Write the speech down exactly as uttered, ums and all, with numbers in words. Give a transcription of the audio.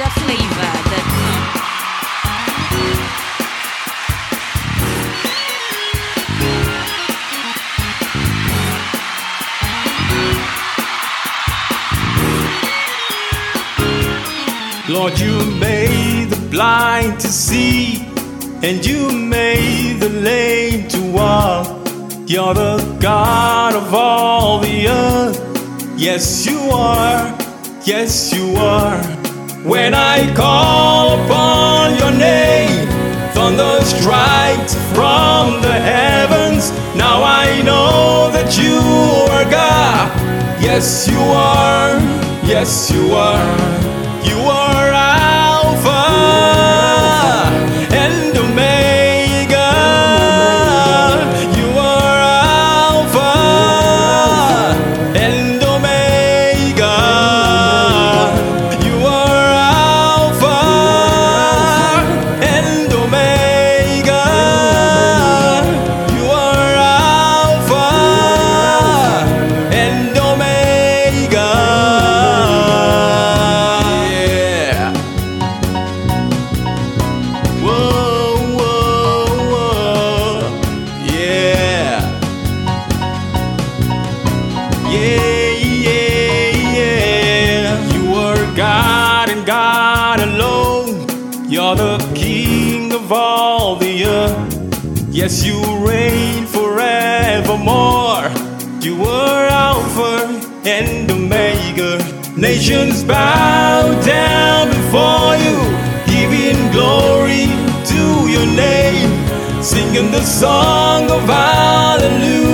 Georgia flavor that Lord, you made the blind to see, and you made the lame to walk. You're the God of all the earth. Yes, you are. Yes, you are. When I call upon your name, thunder strikes from the heavens. Now I know that you are God. Yes, you are. Yes, you are. You are Alpha and Omega. You are Alpha and Omega. You are Alpha and Omega. You are Alpha and Omega. Yeah, yeah, yeah. You are God and God alone. You're the King of all the earth. Yes, you reign forevermore. You are Alpha and Omega. Nations bow down before you, giving glory to your name, singing the song of hallelujah.